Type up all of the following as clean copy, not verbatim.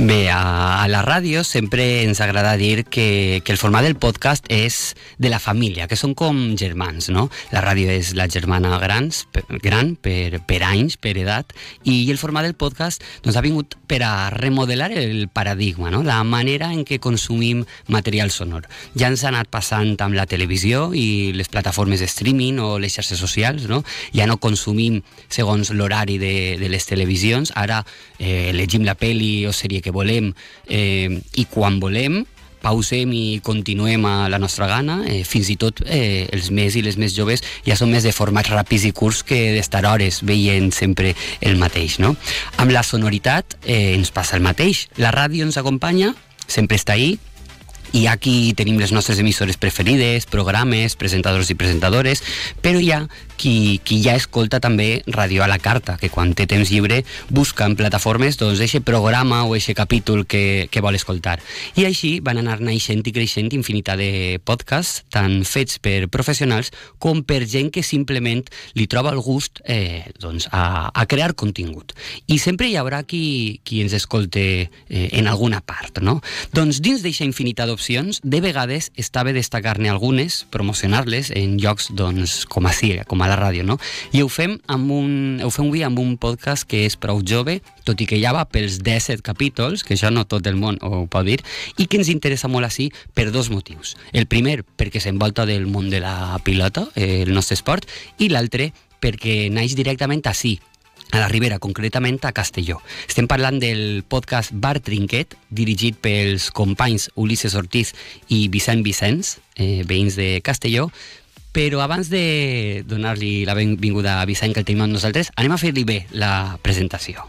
Bé, a la ràdio sempre ens agrada dir que el format del podcast és de la família, que són com germans, no? La ràdio és la germana gran per anys, per edat, i el format del podcast doncs, ha vingut per a remodelar el paradigma, no? La manera en què consumim material sonor. Ja ens ha anat passant amb la televisió i les plataformes de streaming o les xarxes socials, no? Ja no consumim segons l'horari de les televisions, ara elegim la pel·li o sèrie que volem i quan volem, pausem i continuem a la nostra gana, fins i tot els més i les més joves ja són més de formats ràpids i curts que d'estar hores veient sempre el mateix, no? Amb la sonoritat ens passa el mateix. La ràdio ens acompanya, sempre està ahí, i aquí tenim les nostres emissores preferides, programes, presentadors i presentadores, però hi ha qui ja escolta també ràdio a la carta, que quan té temps lliure busca en plataformes doncs eixe programa o eixe capítol que vol escoltar. I així van anar naixent i creixent infinitat de podcasts, tant fets per professionals com per gent que simplement li troba el gust doncs, a crear contingut. I sempre hi haurà qui ens escolte en alguna part, no? Doncs dins d'eixa infinitat d'opcions, de vegades està bé destacar-ne algunes, promocionar-les en llocs doncs, com a la ràdio, no? I ho fem avui amb un podcast que és prou jove, tot i que ja va pels 17 capítols, que això no tot el món ho pot dir, i que ens interessa molt així per dos motius. El primer, perquè s'envolta del món de la pilota, el nostre esport, i l'altre, perquè naix directament així, a la Ribera, concretament a Castelló. Estem parlant del podcast Bar Trinquet, dirigit pels companys Ulisses Ortiz i Vicent Vicenç, veïns de Castelló. Però abans de donar-li la benvinguda a Vicent, que el tenim amb nosaltres, anem a fer-li bé la presentació.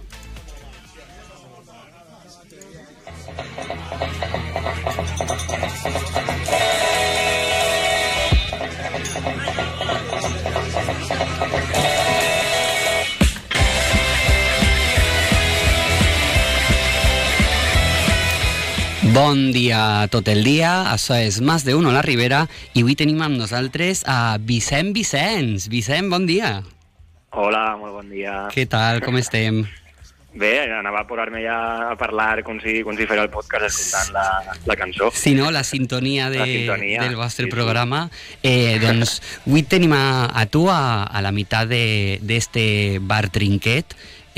Bon dia tot el dia, això és Más de Uno a la Ribera i avui tenim amb nosaltres a Vicent Vicenç. Vicent, bon dia. Hola, molt bon dia. Què tal, com estem? Bé, anava a posar-me ja a parlar com si fes el podcast escoltant la cançó. Sí, no? La sintonia del vostre programa. Doncs avui tenim a tu a la meitat d'este Bar Trinquet.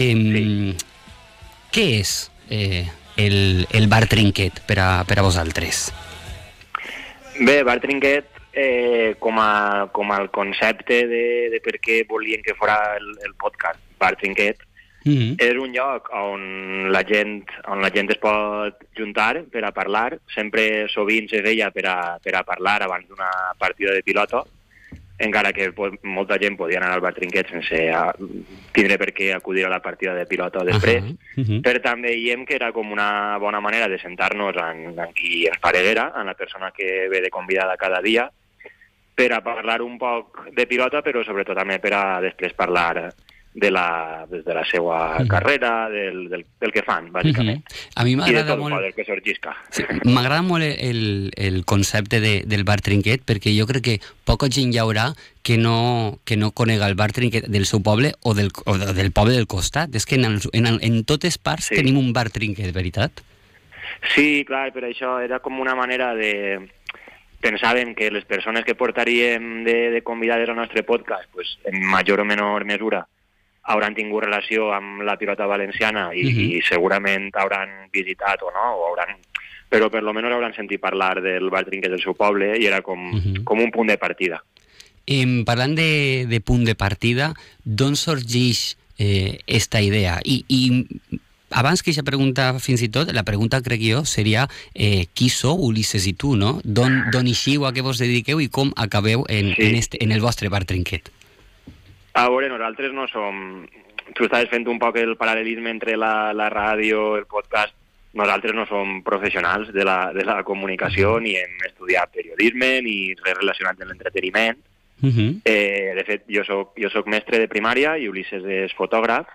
Què és el Bar Trinquet per a vosaltres? Bé, Bar Trinquet, com el concepte de per què volien que fos el podcast Bar Trinquet, és un lloc on la gent es pot juntar per a parlar. Sempre sovint se feia per a parlar abans d'una partida de pilota, encara que molta gent podia anar al Bar Trinquet sense tindre per què acudir a la partida de pilota després, però també veiem que era com una bona manera de sentar-nos en qui ens pareguera, en la persona que ve de convidada cada dia, per a parlar un poc de pilota, però sobretot també per a després parlar de la seva carrera, del que fan, bàsicament. A mi m'agrada molt... del que sorgisca. Sí, m'agrada molt el concepte del Bar Trinquet, perquè jo crec que poca gent hi haurà que no conega el Bar Trinquet del seu poble o del poble del costat. És que en totes parts tenim un Bar Trinquet, veritat? Sí, clar, per això era com una manera de... Pensàvem que les persones que portaríem de convidades al nostre podcast, pues, en major o menor mesura, hauran tingut relació amb la pilota valenciana i segurament hauran visitat o no, però per lo menos hauran sentit parlar del Bar Trinquet del seu poble i era com un punt de partida. Parlant de punt de partida, d'on sorgeix esta idea? I abans que aquesta pregunta, fins i tot, la pregunta crec jo seria qui sou Ulisses i tu, no? D'on eixiu, a què vos dediqueu i com acabeu en el vostre Bar Trinquet? A veure, nosaltres no som... Tu estaves fent un poc el paral·lelisme entre la ràdio, el podcast. Nosaltres no som professionals de la comunicació, ni hem estudiat periodisme, ni res relacionat amb l'entreteniment. De fet, jo soc mestre de primària i Ulisses és fotògraf.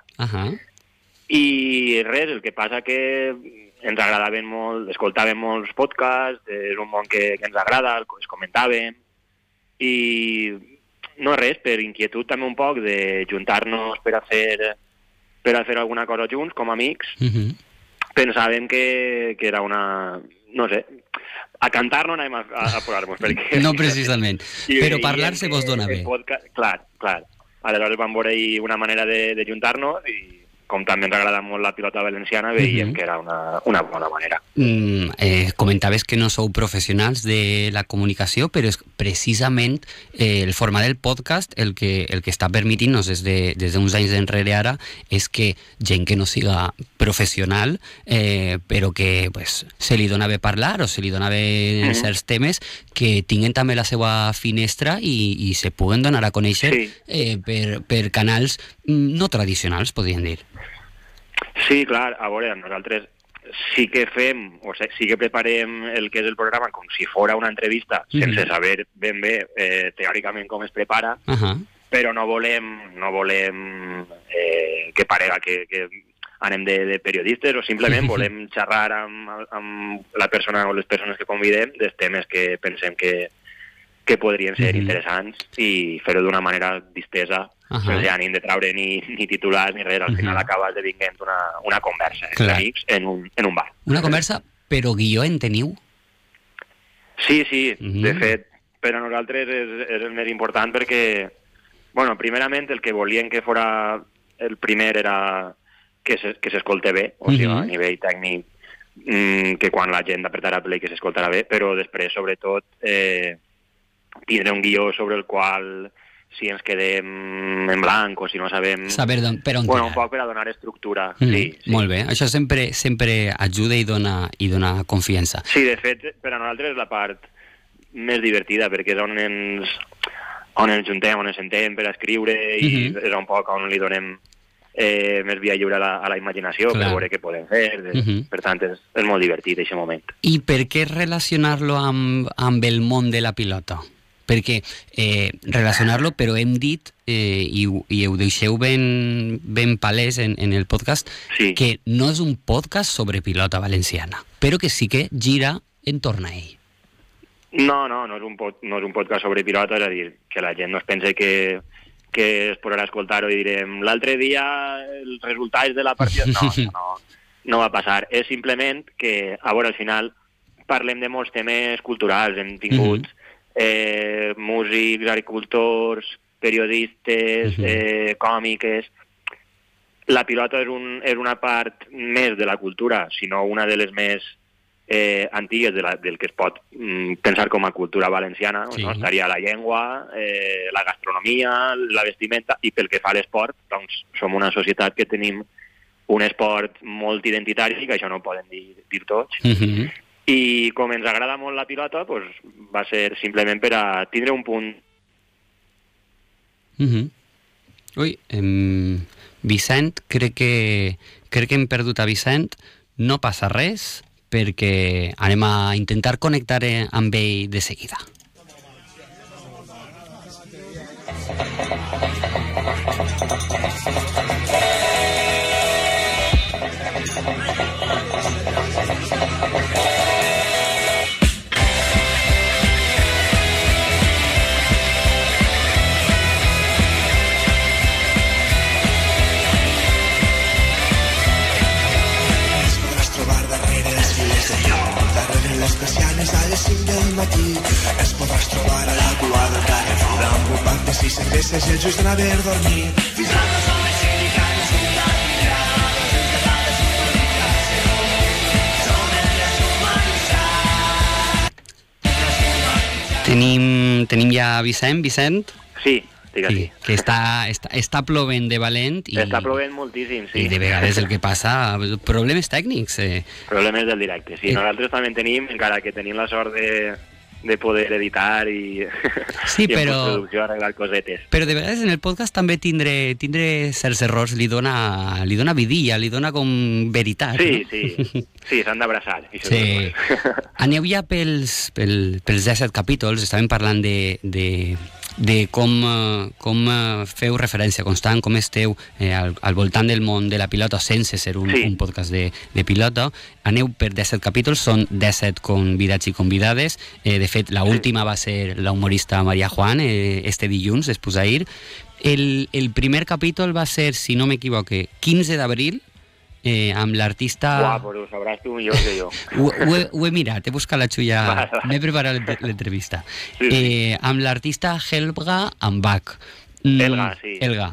I res, el que passa que ens agradaven molt, escoltàvem molts podcasts, és un món que ens agrada, els comentàvem, i no res, per inquietud també un poc de juntar-nos per a fer alguna cosa junts com a amics, pensaven que era una... no sé, a cantar no anem a posar-nos, perquè... No, precisament, però parlar-se vos dona bé. Clar. Aleshores vam veure una manera de juntar-nos i com també ens agrada molt la pilota valenciana, veiem que era una bona manera. Comentaves que no sou professionals de la comunicació, però és precisament el format del podcast el que està permitint-nos des d'uns anys enrere ara és que gent que no siga professional, però que pues, se li dona bé parlar o se li dona bé certs temes, que tinguen també la seva finestra i se puguen donar a conèixer per canals no tradicionals, podríem dir. Sí, clar, a veure, nosaltres sí que fem, o sigui, sí que preparem el que és el programa com si fora una entrevista, sense saber ben bé teòricament com es prepara, però no volem que parega que anem de periodistes, o simplement volem xerrar amb la persona o les persones que convidem dels temes que pensem que podrien ser interessants i fer-ho d'una manera distesa, sense ànim de treure ni titulars ni res. Al final acaba esdevinguent una conversa entre amics en un bar. Una conversa, però guió en teniu? Sí, de fet, per a nosaltres és el més important perquè, bueno, primerament el que volien que fora el primer era que s'escolte bé, o sigui, a nivell tècnic, que quan la gent apretarà play que s'escoltarà bé, però després, sobretot, tindre un guió sobre el qual si ens quedem en blanc o si no sabem... Saber per on un poc per a donar estructura. Sí. Molt bé, això sempre ajuda i dona confiança. Sí, de fet, per a nosaltres és la part més divertida, perquè és on ens juntem, on ens sentem per escriure i és un poc on li donem més via lliure a la imaginació per veure què podem fer. Per tant, és molt divertit aquest moment. I per què relacionar-lo amb el món de la pilota? Perquè relacionar-lo, però hem dit, i ho deixeu ben palès en el podcast, que no és un podcast sobre pilota valenciana, però que sí que gira en torn a ell. No és un podcast sobre pilota, és a dir, que la gent no es pensa que es podrà escoltar-ho i direm l'altre dia els resultats de la partida... No va passar. És simplement que, a veure, al final parlem de molts temes culturals. Hem tingut músics, agricultors, periodistes, còmiques... La pilota és una part més de la cultura, sinó una de les més antigues del que es pot pensar com a cultura valenciana. No? Estaria la llengua, la gastronomia, la vestimenta, i pel que fa a l'esport, doncs som una societat que tenim un esport molt identitari, que això no ho poden dir tots, i com ens agrada molt la pilota, doncs, va ser simplement per a tindre un punt. Ui, Vicent, crec que hem perdut a Vicent. No passa res, perquè anem a intentar connectar amb ell de seguida. Les persianes a les 5 del matí es podràs trobar a la cua del Carrefour amb un pack de 6 cerveses i el just d'anar a dormir. Fiscals, homes sindicals, unitats migrades, els catalans i comunicació som el deshumanitzat. Tenim ja Vicent? Sí. Sí, que està plovent de valent. Està plovent moltíssim, sí. I de vegades el que passa, problemes tècnics. Problemes del directe, sí. Nosaltres també tenim, encara que tenim la sort de poder editar i en postproducció arreglar cosetes. Però de vegades en el podcast també tindre certs errors li dona vidilla, li dona com veritat. Sí, s'han d'abraçar. Sí. Aneu ja pels 17 capítols, estàvem parlant de com feu referència constant, com esteu al voltant del món de la pilota sense ser un podcast de pilota. Aneu per 17 capítols, són 17 convidats i convidades. De fet, l'última va ser la humorista Maria Juan, este dilluns, després d'ahir. El primer capítol va ser, si no m'equivoque, 15 d'abril, amb l'artista... Uau, però ho sabràs tu millor que jo. Ho he mirat, he buscat la xulla, m'he preparat l'entrevista. Sí. Amb l'artista Helga Ambach. Helga, sí. Helga.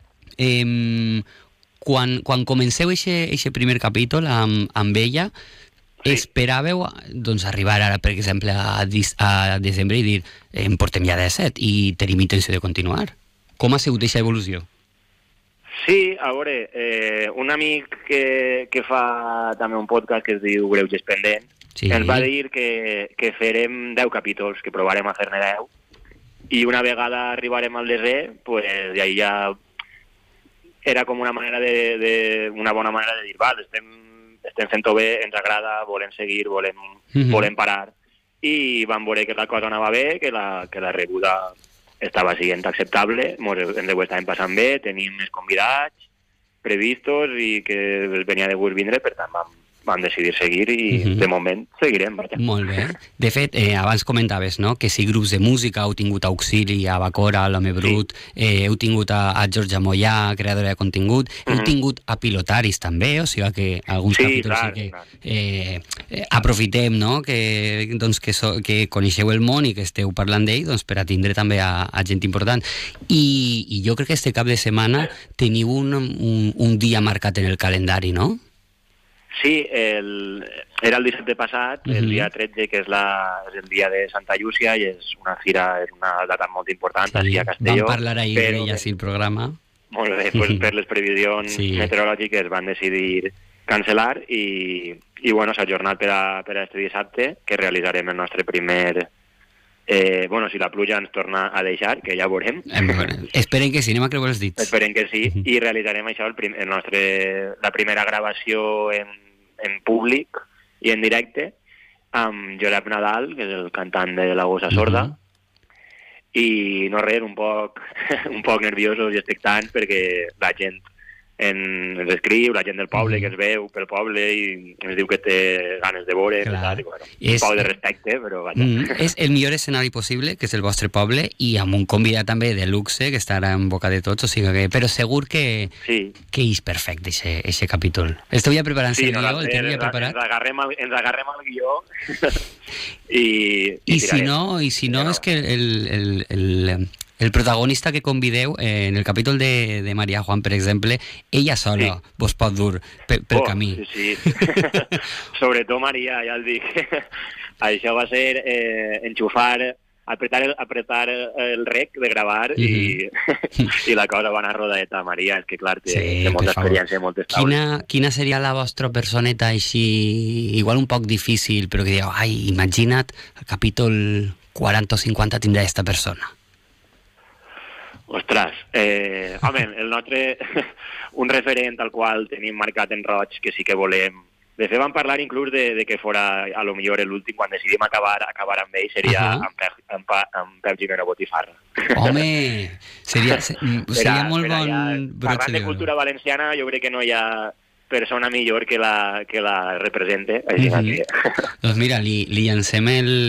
Quan comenceu eixe primer capítol amb ella, esperàveu doncs, arribar ara, per exemple, a desembre i dir en portem ja 17 i tenim intenció de continuar? Com ha sigut aquesta evolució? Sí, a veure, un amic que fa també un podcast que es diu Greuges Pendents, ens va dir que farem 10 capítols, que provarem a fer-ne 10, i una vegada arribarem al desè, pues, i ahí ja era com una manera una bona manera de dir, val, estem fent-ho bé, ens agrada, volem seguir, volem parar, i vam veure que la cosa anava bé, que la rebuda estava sent acceptable, ens ho estàvem passant bé, tenim més convidats previstos i que els venia de gust vindre, per tant vam decidir seguir i de moment seguirem. Molt bé. De fet, abans comentaves, no?, que si grups de música heu tingut Auxili, a Bacora, a l'Home Brut, heu tingut a Georgia Moyà, creadora de contingut, heu tingut a pilotaris també, o sigui que alguns capítols sí que aprofitem, no?, que coneixeu el món i que esteu parlant d'ell, doncs per a tindre també a gent important. I jo crec que este cap de setmana teniu un dia marcat en el calendari, no? Sí, era el dissabte passat, el dia 13, que és el dia de Santa Llúcia, i és una fira, és una data molt important, així a Castelló. Vam parlar ahir d'ella, sí, el programa. Molt bé, pues, per les previsions meteorològiques van decidir cancel·lar i bueno, s'ha ajornat per a este dissabte, que realitzarem el nostre primer... bueno, si la pluja ens torna a deixar, que ja veurem. Esperen que sí, anem a creuar els dits. Esperen que sí, i realitzarem això, la primera gravació en públic i en directe, amb Josep Nadal, que és el cantant de La Gossa Sorda, i no res, un poc nerviosos i expectants, perquè la gent ens escriu, la gent del poble que es veu pel poble i ens diu que té ganes de veure, un poc de respecte, però vaja. És el millor escenari possible, que és el vostre poble, i amb un convidat també de luxe, que estarà en boca de tots, o sigui que, però segur que és perfecte, eixe capítol. Esteu ja preparant-se el guió? El teniu ja preparat? Ens agarrem al guió i si no, és que el protagonista que convideu en el capítol de Maria Juan, per exemple, ella sola vos pot dur pel camí. Sí. Sobretot Maria, ja el dic. Això va ser enxufar, apretar el rec de gravar i la cosa va anar rodadeta. Maria, és que clar, té molta experiència, moltes taules. Quina seria la vostra personeta així, igual un poc difícil, però que dieu, imagina't, el capítol 40 o 50 tindrà aquesta persona? Ostres, home, el nostre, un referent al qual tenim marcat en roig, que sí que volem... De fet, vam parlar inclús de que fora, a lo millor, l'últim, quan decidim acabar amb ell, seria amb Pep Gimeno Botifarra. Home, seria molt bon... Parlant de cultura valenciana, jo crec que no hi ha persona millor que la represente. Doncs mira, li llancem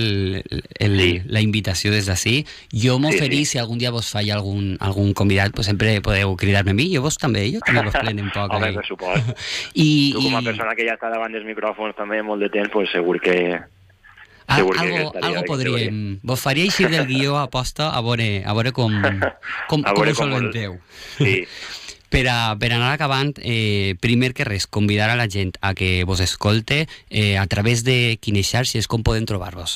la invitació des d'ací. Jo m'oferí, si algun dia vos falla algun convidat, pues sempre podeu cridar-me a mi, jo també vos plenem poc. Home, per supost. Tu com a persona que ja està davant dels micròfons també molt de temps, pues segur que... Algo podríem... Vos faria eixir del guió a posta a veure com ho solventeu. Sí. Per anar acabant, primer que res, convidar a la gent a que vos escolte a través de quines xarxes, com poden trobar-vos?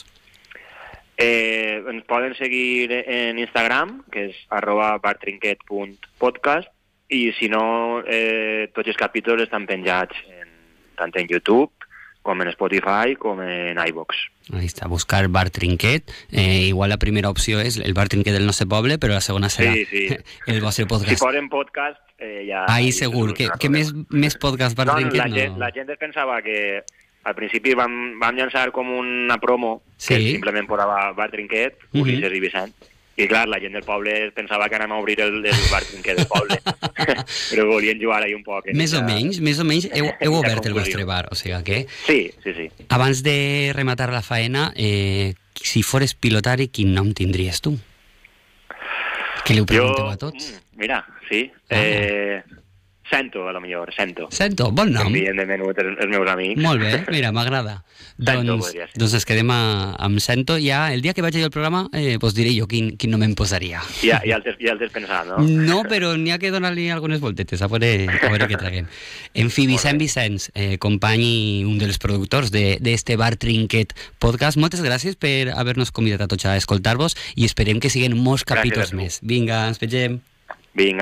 Ens poden seguir en Instagram, que és @bartrinquet.podcast, i si no, tots els capítols estan penjats tant en YouTube com en Spotify, com en iVoox. Ahí està, buscar Bar Trinquet. Igual la primera opció és el Bar Trinquet del nostre poble, però la segona serà el vostre podcast. Si poden podcast, ja... Ahí segur. Que més podcast Bar Trinquet no? La gent es pensava que al principi vam llançar com una promo que simplement posava Bar Trinquet, Ulisses i Vicent. I clar, la gent del poble pensava que anàvem a obrir el bar trinquet del poble, però volien jugar ahí un poc. Més o menys heu obert el vostre bar, o sigui que... Sí. Abans de rematar la faena, si fores pilotari, quin nom tindries tu? Que li ho pregunteu a tots. Mira, sí. Sento, a lo millor, Sento. Sento, bon nom. Envien de menut els meus amics. Molt bé, mira, m'agrada. Sento, Doncs ens quedem amb Sento. Ja el dia que vaig al programa pues diré jo quin nom em posaria. Ja el tens pensat, no? No, però n'hi ha que donar-li algunes voltetes, a veure què traguem. En fi, Vicent Vicenç, company i un dels productors d'este Bar Trinquet podcast, moltes gràcies per haver-nos convidat a tots a escoltar-vos i esperem que siguen molts capítols més. Vinga, ens vegem. Vinga.